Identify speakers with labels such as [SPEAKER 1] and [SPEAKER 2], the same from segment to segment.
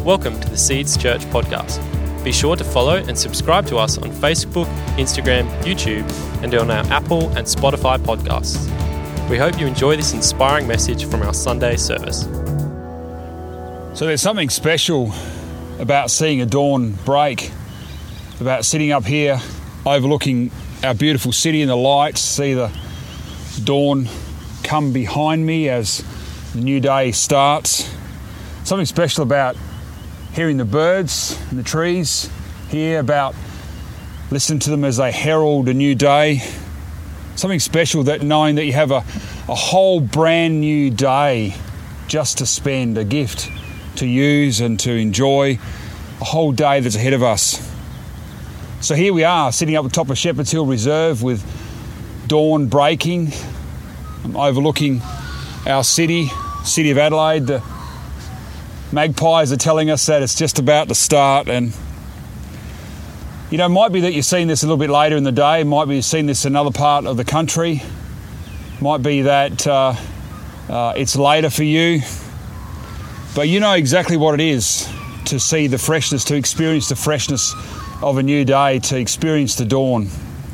[SPEAKER 1] Welcome to the Seeds Church podcast. Be sure to follow and subscribe to us on Facebook, Instagram, YouTube, and on our Apple and Spotify podcasts. We hope you enjoy this inspiring message from our Sunday service.
[SPEAKER 2] So there's something special about seeing a dawn break, about sitting up here overlooking our beautiful city and the lights, see the dawn come behind me as the new day starts. Something special about hearing the birds and the trees, hear about listening to them as they herald a new day. Something special that knowing that you have a whole brand new day just to spend, a gift to use and to enjoy, a whole day that's ahead of us. So here we are, sitting up at the top of Shepherd's Hill Reserve with dawn breaking. I'm overlooking our city of Adelaide. The magpies are telling us that it's just about to start, and you know, it might be that you've seen this a little bit later in the day, it might be you've seen this in another part of the country, it might be that it's later for you, but you know exactly what it is to see the freshness, to experience the freshness of a new day, to experience the dawn.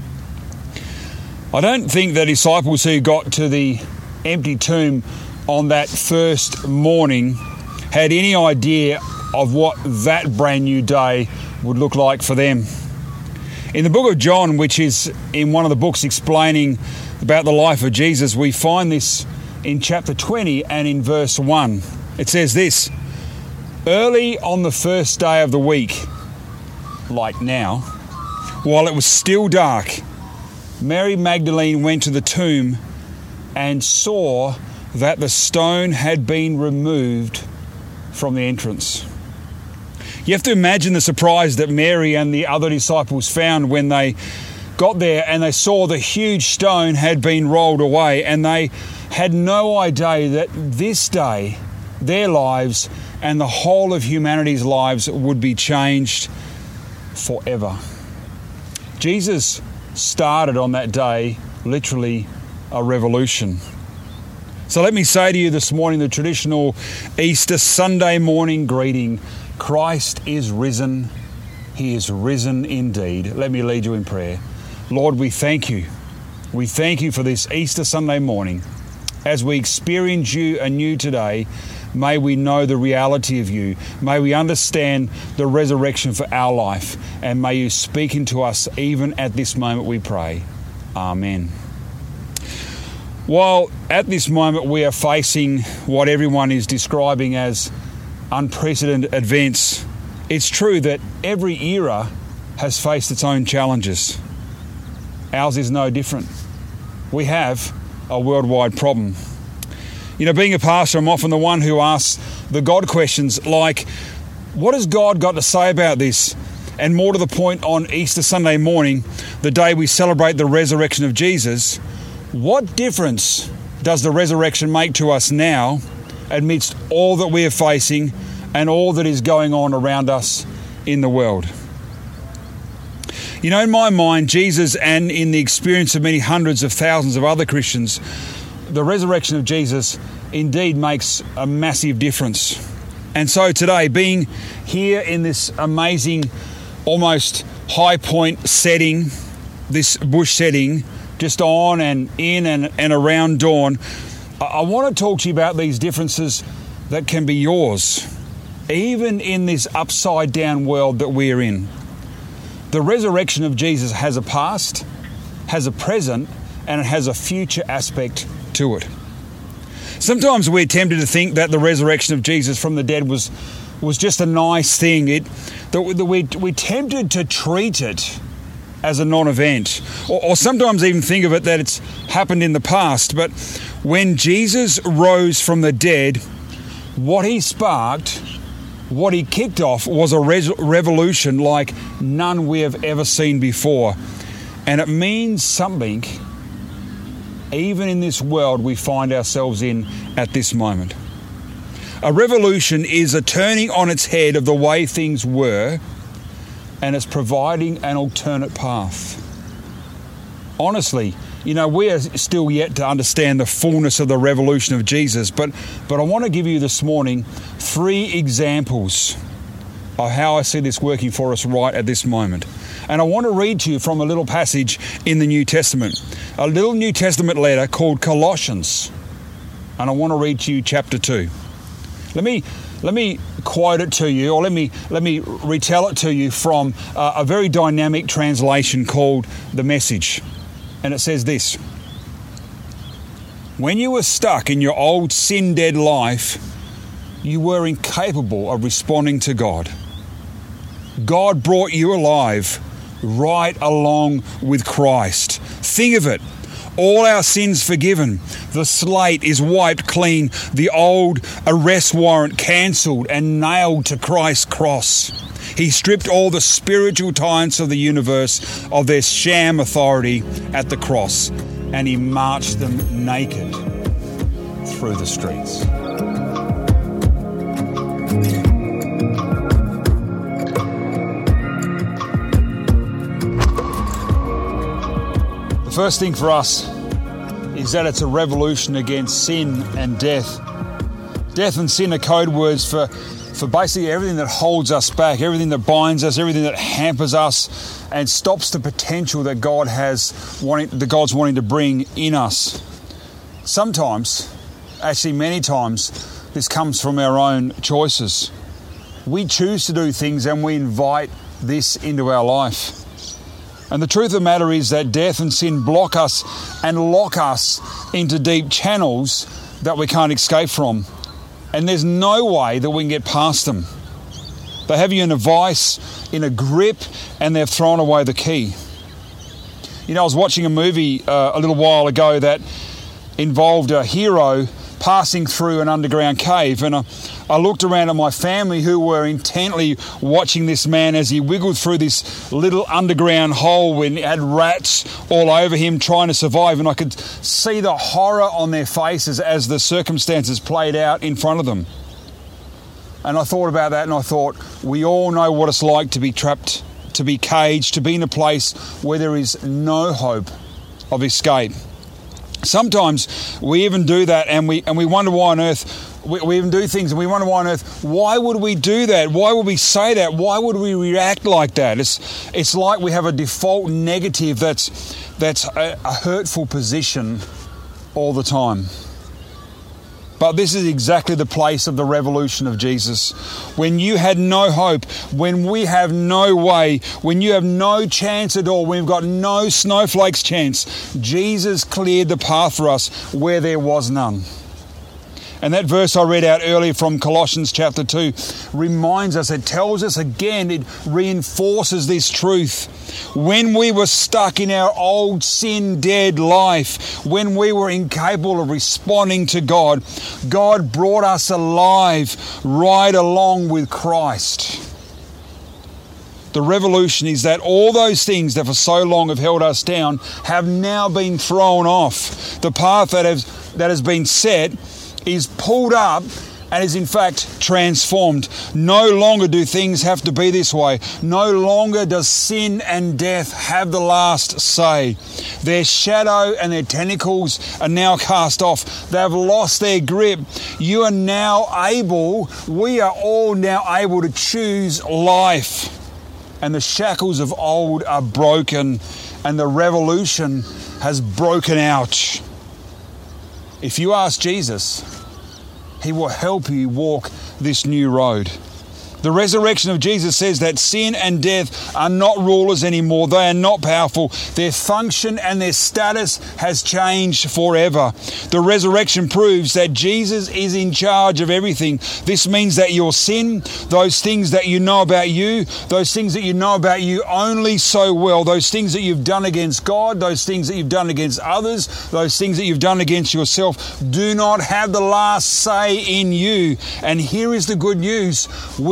[SPEAKER 2] I don't think the disciples who got to the empty tomb on that first morning had any idea of what that brand new day would look like for them. In the book of John, which is in one of the books explaining about the life of Jesus, we find this in chapter 20 and in verse 1. It says this: "Early on the first day of the week, like now, while it was still dark, Mary Magdalene went to the tomb and saw that the stone had been removed from the entrance." You have to imagine the surprise that Mary and the other disciples found when they got there and they saw the huge stone had been rolled away, and they had no idea that this day their lives and the whole of humanity's lives would be changed forever. Jesus started on that day literally a revolution. So let me say to you this morning the traditional Easter Sunday morning greeting: Christ is risen. He is risen indeed. Let me lead you in prayer. Lord, we thank you. We thank you for this Easter Sunday morning. As we experience you anew today, may we know the reality of you. May we understand the resurrection for our life. And may you speak into us even at this moment, we pray. Amen. While at this moment we are facing what everyone is describing as unprecedented events, it's true that every era has faced its own challenges. Ours is no different. We have a worldwide problem. You know, being a pastor, I'm often the one who asks the God questions like, what has God got to say about this? And more to the point, on Easter Sunday morning, the day we celebrate the resurrection of Jesus, what difference does the resurrection make to us now amidst all that we are facing and all that is going on around us in the world? You know, in my mind, Jesus, and in the experience of many hundreds of thousands of other Christians, the resurrection of Jesus indeed makes a massive difference. And so today, being here in this amazing, almost high point setting, this bush setting, just on and in and around dawn, I want to talk to you about these differences that can be yours, even in this upside down world that we're in. The resurrection of Jesus has a past, has a present, and it has a future aspect to it. Sometimes we're tempted to think that the resurrection of Jesus from the dead was just a nice thing. We're tempted to treat it as a non-event, or sometimes even think of it that it's happened in the past. But when Jesus rose from the dead, what he sparked, what he kicked off, was a revolution like none we have ever seen before. And it means something even in this world we find ourselves in at this moment. A revolution is a turning on its head of the way things were, and it's providing an alternate path. Honestly, you know, we are still yet to understand the fullness of the revolution of Jesus, but I want to give you this morning 3 examples of how I see this working for us right at this moment. And I want to read to you from a little passage in the New Testament, a little New Testament letter called Colossians. And I want to read to you chapter 2. Let me quote it to you, or let me retell it to you from a very dynamic translation called The Message. And it says this: when you were stuck in your old sin-dead life, you were incapable of responding to God. God brought you alive right along with Christ. Think of it. All our sins forgiven. The slate is wiped clean. The old arrest warrant cancelled and nailed to Christ's cross. He stripped all the spiritual tyrants of the universe of their sham authority at the cross, and he marched them naked through the streets. The first thing for us is that it's a revolution against sin and death. Death and sin are code words for basically everything that holds us back, everything that binds us, everything that hampers us and stops the potential that God's wanting to bring in us. Sometimes, actually many times, this comes from our own choices. We choose to do things and we invite this into our life. And the truth of the matter is that death and sin block us and lock us into deep channels that we can't escape from. And there's no way that we can get past them. They have you in a vice, in a grip, and they've thrown away the key. You know, I was watching a movie a little while ago that involved a hero passing through an underground cave, and I looked around at my family who were intently watching this man as he wiggled through this little underground hole when it had rats all over him trying to survive, and I could see the horror on their faces as the circumstances played out in front of them. And I thought about that, and I thought, we all know what it's like to be trapped, to be caged, to be in a place where there is no hope of escape. Sometimes we even do that, and we wonder why on earth we even do things, and we wonder why on earth, why would we do that? Why would we say that? Why would we react like that? It's like we have a default negative that's a hurtful position all the time. But this is exactly the place of the revolution of Jesus. When you had no hope, when we have no way, when you have no chance at all, when we've got no snowflake's chance, Jesus cleared the path for us where there was none. And that verse I read out earlier from Colossians chapter 2 reminds us, it tells us again, it reinforces this truth. When we were stuck in our old sin-dead life, when we were incapable of responding to God, God brought us alive right along with Christ. The revolution is that all those things that for so long have held us down have now been thrown off. The path that has been set is pulled up and is in fact transformed. No longer do things have to be this way. No longer does sin and death have the last say. Their shadow and their tentacles are now cast off. They've lost their grip. We are all now able to choose life. And the shackles of old are broken, and the revolution has broken out. If you ask Jesus, He will help you walk this new road. The resurrection of Jesus says that sin and death are not rulers anymore. They are not powerful. Their function and their status has changed forever. The resurrection proves that Jesus is in charge of everything. This means that your sin, those things that you know about you, those things that you know about you only so well, those things that you've done against God, those things that you've done against others, those things that you've done against yourself, do not have the last say in you. And here is the good news.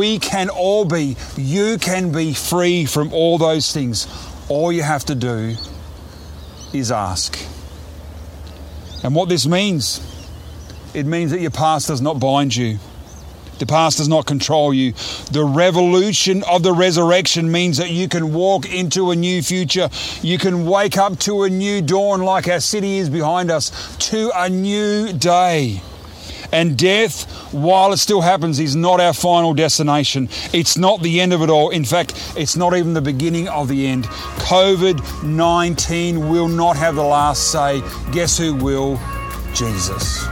[SPEAKER 2] You can be free from all those things. All you have to do is ask. And what this means, it means that your past does not bind you. The past does not control you. The revolution of the resurrection means that you can walk into a new future. You can wake up to a new dawn like our city is behind us, to a new day. And death, while it still happens, is not our final destination. It's not the end of it all. In fact, it's not even the beginning of the end. COVID-19 will not have the last say. Guess who will? Jesus.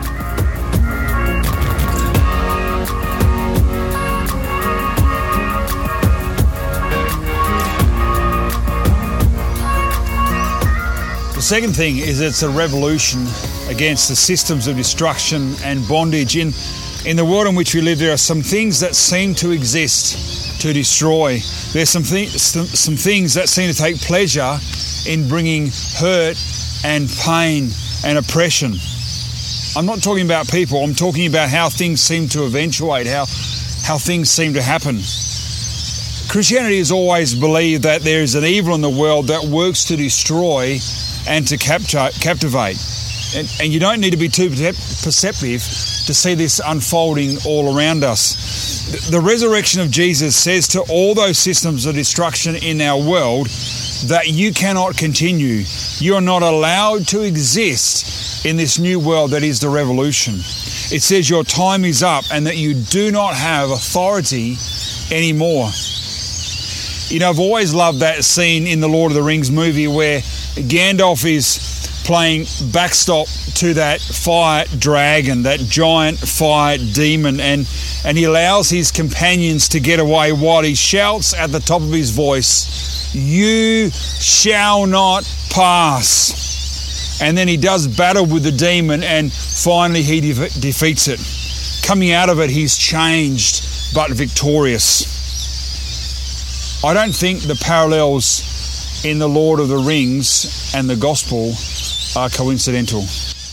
[SPEAKER 2] The second thing is it's a revolution against the systems of destruction and bondage. In the world in which we live, there are some things that seem to exist to destroy. There's some things that seem to take pleasure in bringing hurt and pain and oppression. I'm not talking about people. I'm talking about how things seem to eventuate, how things seem to happen. Christianity has always believed that there is an evil in the world that works to destroy and to captivate. And you don't need to be too perceptive to see this unfolding all around us. The resurrection of Jesus says to all those systems of destruction in our world that you cannot continue. You are not allowed to exist in this new world that is the revolution. It says your time is up and that you do not have authority anymore. You know, I've always loved that scene in the Lord of the Rings movie where Gandalf is playing backstop to that fire dragon, that giant fire demon, and he allows his companions to get away while he shouts at the top of his voice, "You shall not pass." And then he does battle with the demon and finally he defeats it. Coming out of it, he's changed but victorious. I don't think the parallels in the Lord of the Rings and the gospel are coincidental.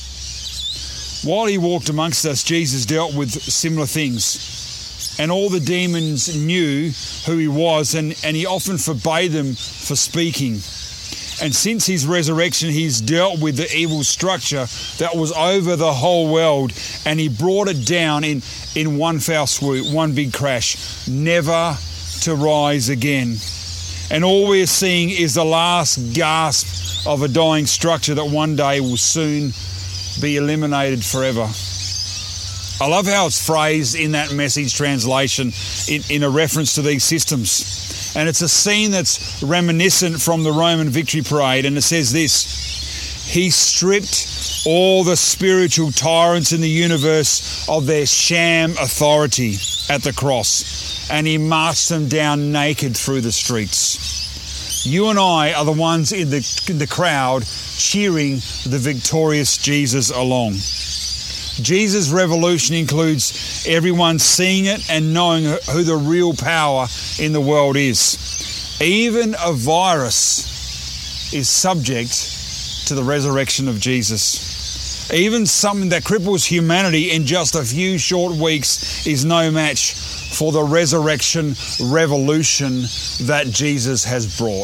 [SPEAKER 2] While he walked amongst us, Jesus dealt with similar things. And all the demons knew who he was, and he often forbade them for speaking. And since his resurrection, he's dealt with the evil structure that was over the whole world, and he brought it down in one foul swoop, one big crash, never to rise again. And all we're seeing is the last gasp of a dying structure that one day will soon be eliminated forever. I love how it's phrased in that Message translation in a reference to these systems. And it's a scene that's reminiscent from the Roman victory parade. And it says this: he stripped all the spiritual tyrants in the universe of their sham authority at the cross, and he marched them down naked through the streets. You and I are the ones in the crowd cheering the victorious Jesus along. Jesus' revolution includes everyone seeing it and knowing who the real power in the world is. Even a virus is subject to the resurrection of Jesus. Even something that cripples humanity in just a few short weeks is no match for the resurrection revolution that Jesus has brought.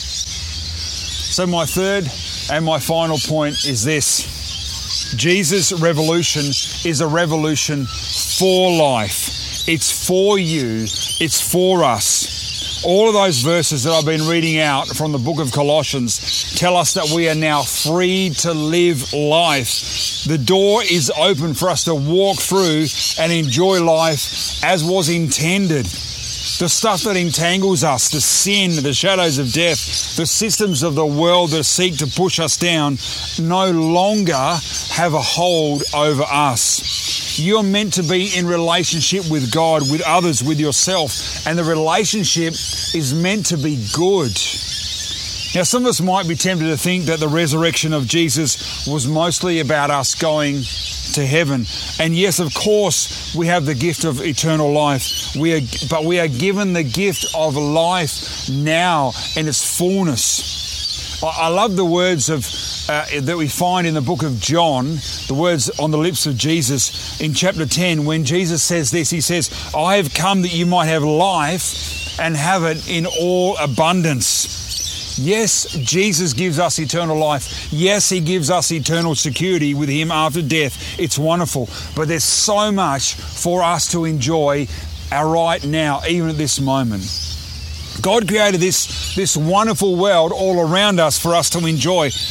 [SPEAKER 2] So my third and my final point is this: Jesus' revolution is a revolution for life. It's for you. It's for us. All of those verses that I've been reading out from the book of Colossians tell us that we are now free to live life. The door is open for us to walk through and enjoy life as was intended. The stuff that entangles us, the sin, the shadows of death, the systems of the world that seek to push us down, no longer have a hold over us. You're meant to be in relationship with God, with others, with yourself, and the relationship is meant to be good. Now, some of us might be tempted to think that the resurrection of Jesus was mostly about us going to heaven. And yes, of course, we have the gift of eternal life. But we are given the gift of life now in its fullness. I love the words that we find in the book of John, the words on the lips of Jesus in chapter 10, when Jesus says this. He says, "I have come that you might have life and have it in all abundance." Yes, Jesus gives us eternal life. Yes, he gives us eternal security with him after death. It's wonderful. But there's so much for us to enjoy right now, even at this moment. God created this wonderful world all around us for us to enjoy.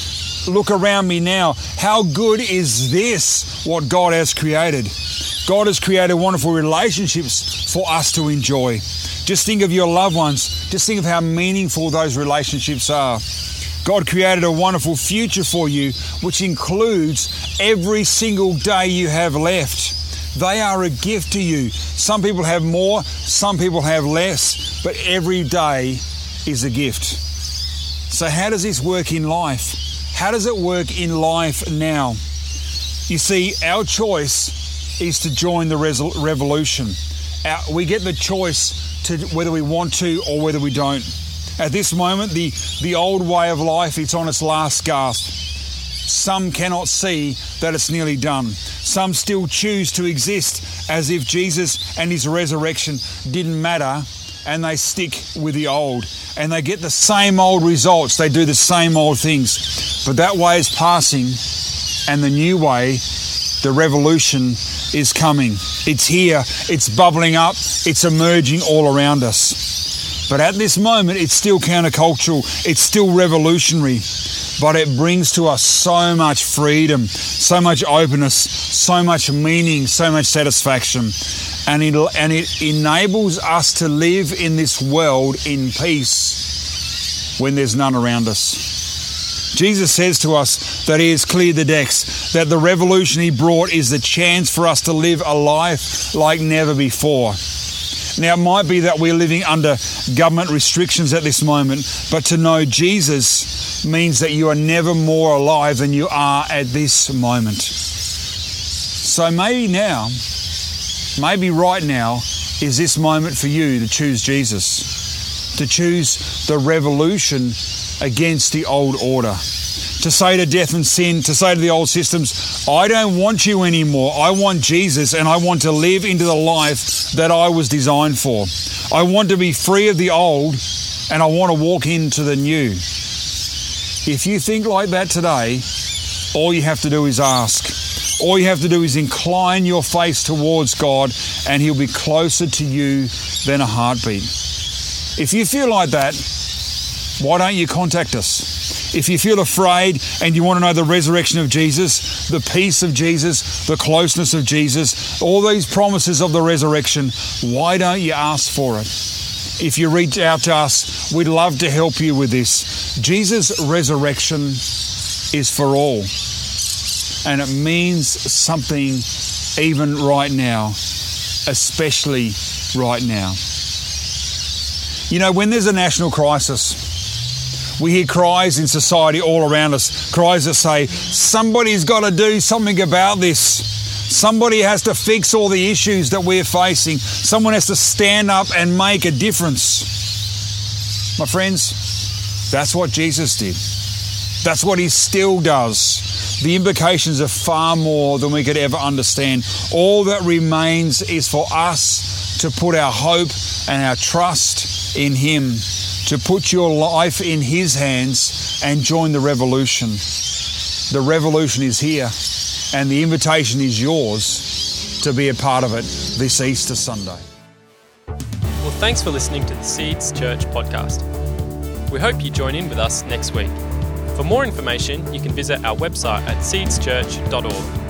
[SPEAKER 2] look around me now. How good is this, what God has created? God has created wonderful relationships for us to enjoy. Just think of your loved ones. Just think of how meaningful those relationships are. God created a wonderful future for you, which includes every single day you have left. They are a gift to you. Some people have more, some people have less, but every day is a gift. So how does this work in life? How does it work in life now? You see, our choice is to join the revolution. We get the choice to whether we want to or whether we don't. At this moment, the old way of life, it's on its last gasp. Some cannot see that it's nearly done. Some still choose to exist as if Jesus and his resurrection didn't matter, and they stick with the old. And they get the same old results. They do the same old things. But that way is passing, and the new way, the revolution, is coming. It's here. It's bubbling up. It's emerging all around us. But at this moment, it's still countercultural. It's still revolutionary. But it brings to us so much freedom, so much openness, so much meaning, so much satisfaction. And it enables us to live in this world in peace when there's none around us. Jesus says to us that he has cleared the decks, that the revolution he brought is the chance for us to live a life like never before. Now, it might be that we're living under government restrictions at this moment, but to know Jesus means that you are never more alive than you are at this moment. So maybe right now, is this moment for you to choose Jesus, to choose the revolution against the old order, to say to death and sin, to say to the old systems, I don't want you anymore. I want Jesus, and I want to live into the life that I was designed for. I want to be free of the old, and I want to walk into the new. If you think like that today, all you have to do is ask. All you have to do is incline your face towards God, and he'll be closer to you than a heartbeat. If you feel like that, why don't you contact us? If you feel afraid and you want to know the resurrection of Jesus, the peace of Jesus, the closeness of Jesus, all these promises of the resurrection, why don't you ask for it? If you reach out to us, we'd love to help you with this. Jesus' resurrection is for all. And it means something even right now, especially right now. You know, when there's a national crisis, we hear cries in society all around us, cries that say, somebody's got to do something about this. Somebody has to fix all the issues that we're facing. Someone has to stand up and make a difference. My friends, that's what Jesus did. That's what he still does. The implications are far more than we could ever understand. All that remains is for us to put our hope and our trust in him, to put your life in his hands and join the revolution. The revolution is here, and the invitation is yours to be a part of it this Easter Sunday.
[SPEAKER 1] Well, thanks for listening to the Seeds Church podcast. We hope you join in with us next week. For more information, you can visit our website at seedschurch.org.